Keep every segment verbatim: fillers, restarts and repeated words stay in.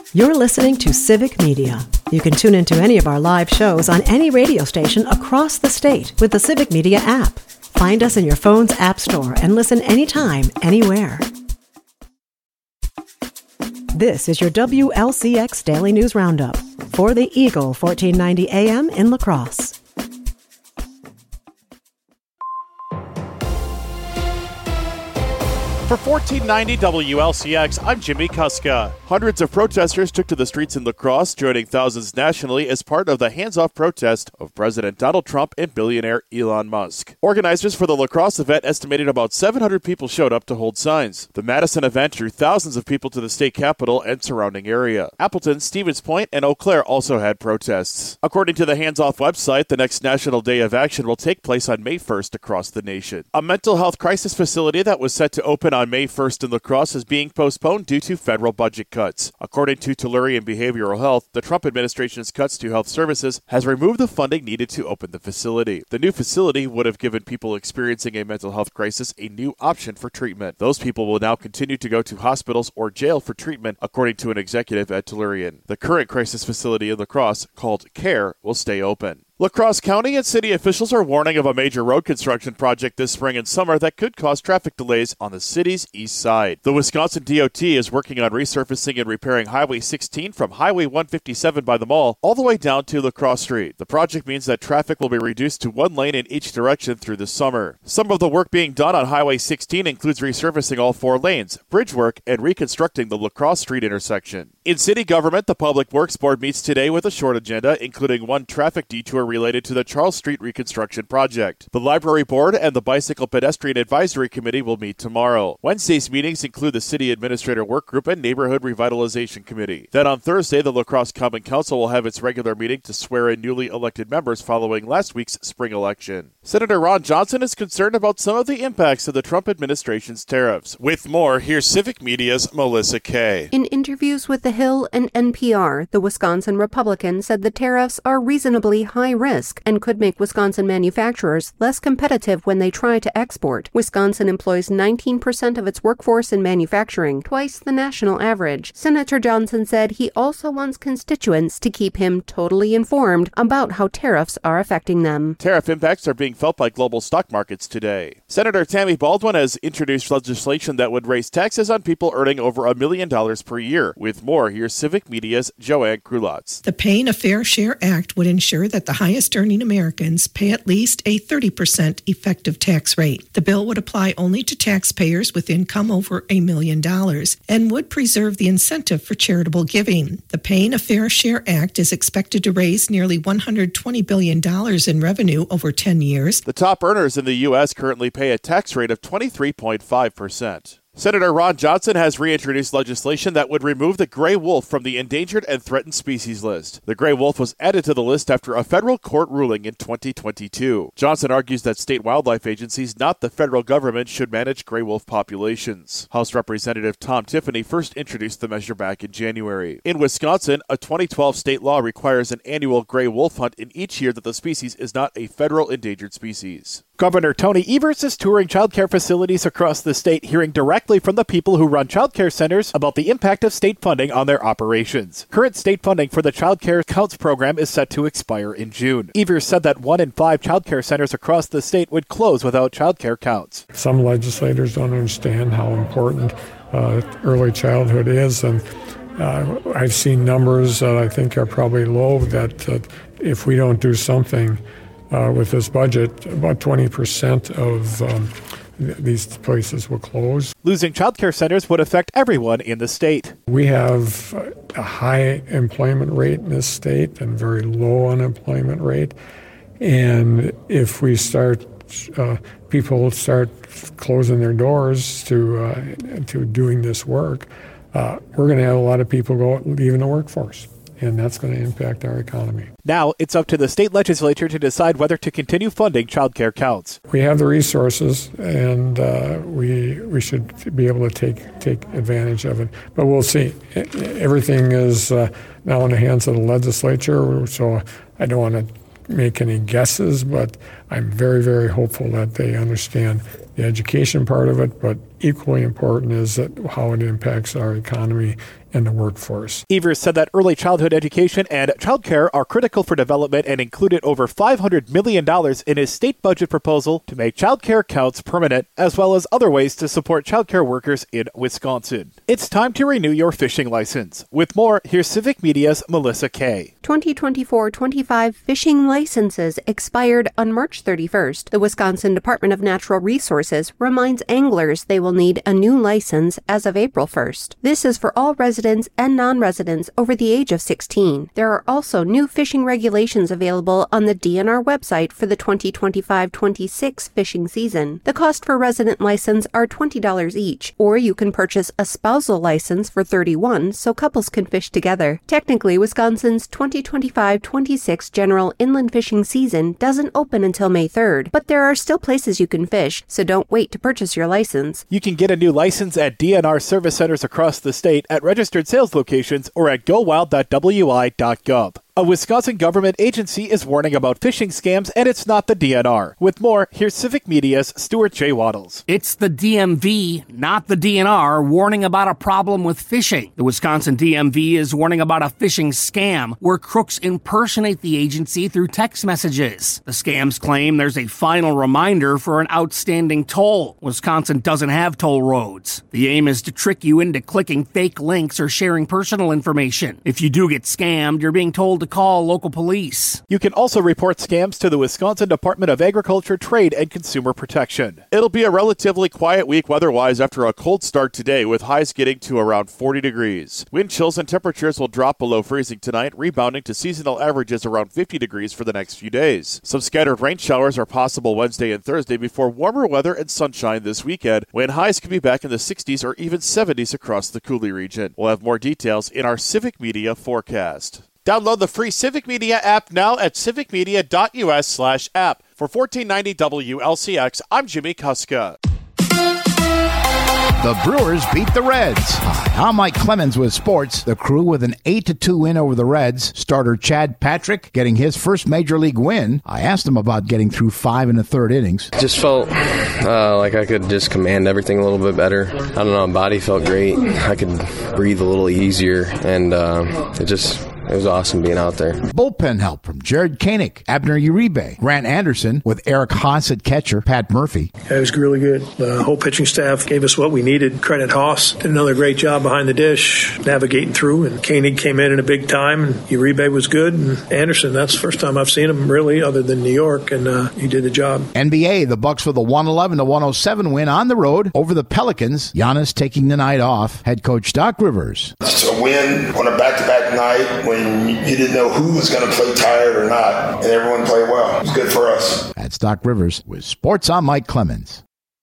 You're listening to Civic Media. You can tune into any of our live shows on any radio station across the state with the Civic Media app. Find us in your phone's app store and listen anytime, anywhere. This is your W L C X Daily News Roundup for the Eagle fourteen ninety A M in La Crosse. For fourteen ninety W L C X, I'm Jimmy Kuska. Hundreds of protesters took to the streets in La Crosse, joining thousands nationally as part of the hands-off protest of President Donald Trump and billionaire Elon Musk. Organizers for the La Crosse event estimated about seven hundred people showed up to hold signs. The Madison event drew thousands of people to the state capitol and surrounding area. Appleton, Stevens Point, and Eau Claire also had protests. According to the Hands Off website, the next National Day of Action will take place on May first across the nation. A mental health crisis facility that was set to open on May first in La Crosse is being postponed due to federal budget cuts. According to Tellurian Behavioral Health, the Trump administration's cuts to health services has removed the funding needed to open the facility. The new facility would have given people experiencing a mental health crisis a new option for treatment. Those people will now continue to go to hospitals or jail for treatment, according to an executive at Tellurian. The current crisis facility in La Crosse, called CARE, will stay open. La Crosse County and city officials are warning of a major road construction project this spring and summer that could cause traffic delays on the city's east side. The Wisconsin D O T is working on resurfacing and repairing Highway sixteen from Highway one fifty-seven by the mall all the way down to La Crosse Street. The project means that traffic will be reduced to one lane in each direction through the summer. Some of the work being done on Highway sixteen includes resurfacing all four lanes, bridge work, and reconstructing the La Crosse Street intersection. In city government, the Public Works Board meets today with a short agenda, including one traffic detour related to the Charles Street reconstruction project. The Library Board and the Bicycle Pedestrian Advisory Committee will meet tomorrow. Wednesday's meetings include the City Administrator Work Group and Neighborhood Revitalization Committee. Then on Thursday, the La Crosse Common Council will have its regular meeting to swear in newly elected members following last week's spring election. Senator Ron Johnson is concerned about some of the impacts of the Trump administration's tariffs. With more, here's Civic Media's Melissa Kay. In interviews with The Hill and N P R, the Wisconsin Republican said the tariffs are reasonably high risk and could make Wisconsin manufacturers less competitive when they try to export. Wisconsin employs nineteen percent of its workforce in manufacturing, twice the national average. Senator Johnson said he also wants constituents to keep him totally informed about how tariffs are affecting them. Tariff impacts are being felt by global stock markets today. Senator Tammy Baldwin has introduced legislation that would raise taxes on people earning over a million dollars per year. With more, here's Civic Media's Joanne Krulotz. The Paying a Fair Share Act would ensure that the highest earning Americans pay at least a thirty percent effective tax rate. The bill would apply only to taxpayers with income over a million dollars and would preserve the incentive for charitable giving. The Paying a Fair Share Act is expected to raise nearly one hundred twenty billion dollars in revenue over ten years. The top earners in the U S currently pay a tax rate of twenty-three point five percent. Senator Ron Johnson has reintroduced legislation that would remove the gray wolf from the endangered and threatened species list. The gray wolf was added to the list after a federal court ruling in twenty twenty-two. Johnson argues that state wildlife agencies, not the federal government, should manage gray wolf populations. House Representative Tom Tiffany first introduced the measure back in January. In Wisconsin, a twenty twelve state law requires an annual gray wolf hunt in each year that the species is not a federal endangered species. Governor Tony Evers is touring child care facilities across the state, hearing directly from the people who run child care centers about the impact of state funding on their operations. Current state funding for the Child Care Counts program is set to expire in June. Evers said that one in five child care centers across the state would close without child care counts. Some legislators don't understand how important uh, early childhood is, and uh, I've seen numbers that I think are probably low that uh, if we don't do something Uh, with this budget, about twenty percent of um, th- these places will close. Losing child care centers would affect everyone in the state. We have a high employment rate in this state and very low unemployment rate. And if we start, uh, people start closing their doors to uh, to doing this work, uh, we're going to have a lot of people go leaving the workforce. And that's going to impact our economy. Now, it's up to the state legislature to decide whether to continue funding child care counts. We have the resources, and uh, we we should be able to take take advantage of it. But we'll see. Everything is uh, now in the hands of the legislature, so I don't want to make any guesses, but I'm very, very hopeful that they understand the education part of it, but equally important is that how it impacts our economy and the workforce. Evers said that early childhood education and childcare are critical for development and included over five hundred million dollars in his state budget proposal to make childcare counts permanent, as well as other ways to support childcare workers in Wisconsin. It's time to renew your fishing license. With more, here's Civic Media's Melissa Kay. twenty twenty-four twenty-five fishing licenses expired on March thirty-first. The Wisconsin Department of Natural Resources reminds anglers they will need a new license as of April first. This is for all residents and non-residents over the age of sixteen. There are also new fishing regulations available on the D N R website for the twenty twenty-five twenty-six fishing season. The cost for resident license are twenty dollars each, or you can purchase a spousal license for thirty-one dollars so couples can fish together. Technically, Wisconsin's twenty twenty-five twenty-six general inland fishing season doesn't open until May third, but there are still places you can fish, so don't wait to purchase your license. You can get a new license at D N R service centers across the state, at registered sales locations, or at go wild dot w i dot gov. A Wisconsin government agency is warning about phishing scams, and it's not the D N R. With more, here's Civic Media's Stuart J. Waddles. It's the D M V, not the D N R, warning about a problem with phishing. The Wisconsin D M V is warning about a phishing scam where crooks impersonate the agency through text messages. The scams claim there's a final reminder for an outstanding toll. Wisconsin doesn't have toll roads. The aim is to trick you into clicking fake links or sharing personal information. If you do get scammed, you're being told to call local police. You can also report scams to the Wisconsin Department of Agriculture, Trade, and Consumer Protection. It'll be a relatively quiet week weather-wise after a cold start today, with highs getting to around forty degrees. Wind chills and temperatures will drop below freezing tonight, rebounding to seasonal averages around fifty degrees for the next few days. Some scattered rain showers are possible Wednesday and Thursday before warmer weather and sunshine this weekend, when highs could be back in the sixties or even seventies across the Coulee region. We'll have more details in our Civic Media forecast. Download the free Civic Media app now at civic media dot u s slash app. For fourteen ninety W L C X, I'm Jimmy Kuska. The Brewers beat the Reds. Hi, I'm Mike Clemens with sports. The Crew with an eight to two win over the Reds. Starter Chad Patrick getting his first major league win. I asked him about getting through five and a third innings. Just felt uh, like I could just command everything a little bit better. I don't know, my body felt great. I could breathe a little easier, and uh, it just... It was awesome being out there. Bullpen help from Jared Koenig, Abner Uribe, Grant Anderson, with Eric Haas at catcher, Pat Murphy. It was really good. The whole pitching staff gave us what we needed. Credit Haas. Did another great job behind the dish, navigating through, and Koenig came in in a big time, and Uribe was good, and Anderson, that's the first time I've seen him really, other than New York, and uh, he did the job. N B A, the Bucks with a one eleven to one oh seven win on the road over the Pelicans. Giannis taking the night off. Head coach Doc Rivers. It's a win on a back-to-back night when you didn't know who was going to play tired or not, and everyone played well. It was good for us. That's Doc Rivers with Sports. I'm Mike Clemens.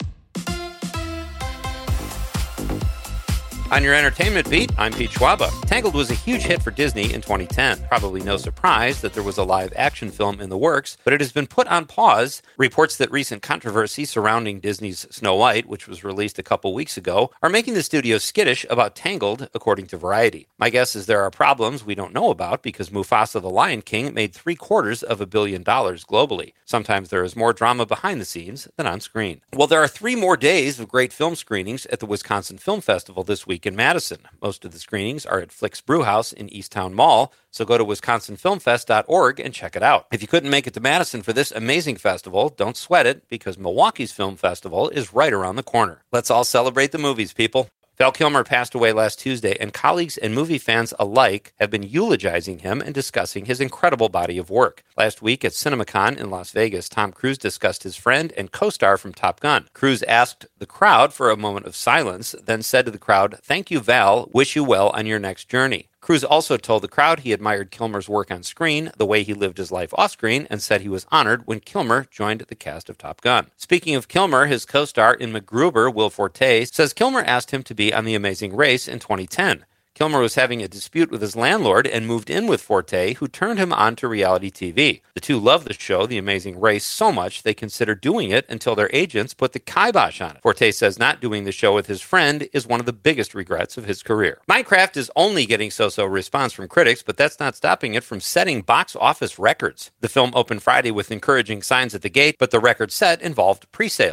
On your entertainment beat, I'm Pete Schwaba. Tangled was a huge hit for Disney in twenty ten. Probably no surprise that there was a live-action film in the works, but it has been put on pause. Reports that recent controversy surrounding Disney's Snow White, which was released a couple weeks ago, are making the studio skittish about Tangled, according to Variety. My guess is there are problems we don't know about because Mufasa the Lion King made three quarters of a billion dollars globally. Sometimes there is more drama behind the scenes than on screen. Well, there are three more days of great film screenings at the Wisconsin Film Festival this week in Madison. Most of the screenings are at Flicks Brewhouse in Easttown Mall, so go to wisconsin film fest dot org and check it out. If you couldn't make it to Madison for this amazing festival, don't sweat it, because Milwaukee's Film Festival is right around the corner. Let's all celebrate the movies, people. Val Kilmer passed away last Tuesday, and colleagues and movie fans alike have been eulogizing him and discussing his incredible body of work. Last week at CinemaCon in Las Vegas, Tom Cruise discussed his friend and co-star from Top Gun. Cruise asked the crowd for a moment of silence, then said to the crowd, "Thank you, Val. Wish you well on your next journey." Cruise also told the crowd he admired Kilmer's work on screen, the way he lived his life off-screen, and said he was honored when Kilmer joined the cast of Top Gun. Speaking of Kilmer, his co-star in MacGruber, Will Forte, says Kilmer asked him to be on The Amazing Race in twenty ten. Kilmer was having a dispute with his landlord and moved in with Forte, who turned him on to reality T V. The two loved the show, The Amazing Race, so much they considered doing it until their agents put the kibosh on it. Forte says not doing the show with his friend is one of the biggest regrets of his career. Minecraft is only getting so-so response from critics, but that's not stopping it from setting box office records. The film opened Friday with encouraging signs at the gate, but the record set involved pre-sales.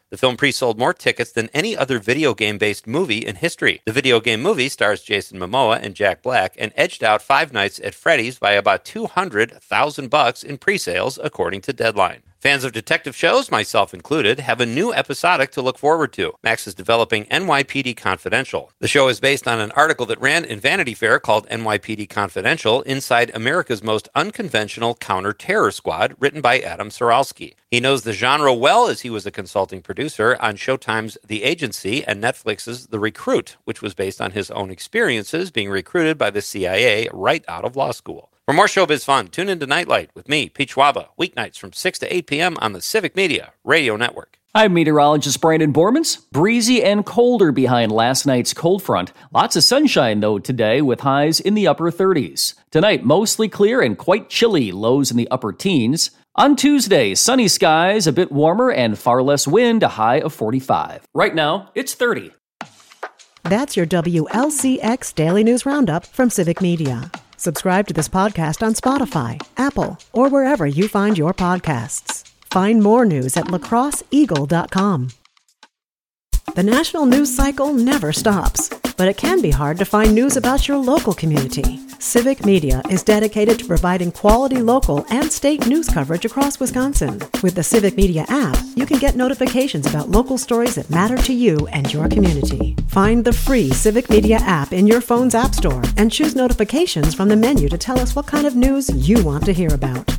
The film pre-sold more tickets than any other video game-based movie in history. The video game movie stars Jason Momoa and Jack Black and edged out Five Nights at Freddy's by about two hundred thousand bucks in pre-sales, according to Deadline. Fans of detective shows, myself included, have a new episodic to look forward to. Max is developing N Y P D Confidential. The show is based on an article that ran in Vanity Fair called N Y P D Confidential, Inside America's Most Unconventional Counter-Terror Squad, written by Adam Saralski. He knows the genre well as he was a consulting producer on Showtime's The Agency and Netflix's The Recruit, which was based on his own experiences being recruited by the C I A right out of law school. For more showbiz fun, tune into Nightlight with me, Pete Schwaba, weeknights from six to eight p.m. on the Civic Media Radio Network. I'm meteorologist Brandon Bormans. Breezy and colder behind last night's cold front. Lots of sunshine, though, today with highs in the upper thirties. Tonight, mostly clear and quite chilly, lows in the upper teens. On Tuesday, sunny skies, a bit warmer, and far less wind, a high of forty-five. Right now, it's thirty. That's your W L C X Daily News Roundup from Civic Media. Subscribe to this podcast on Spotify, Apple, or wherever you find your podcasts. Find more news at lacrosse eagle dot com. The national news cycle never stops, but it can be hard to find news about your local community. Civic Media is dedicated to providing quality local and state news coverage across Wisconsin. With the Civic Media app, you can get notifications about local stories that matter to you and your community. Find the free Civic Media app in your phone's app store and choose notifications from the menu to tell us what kind of news you want to hear about.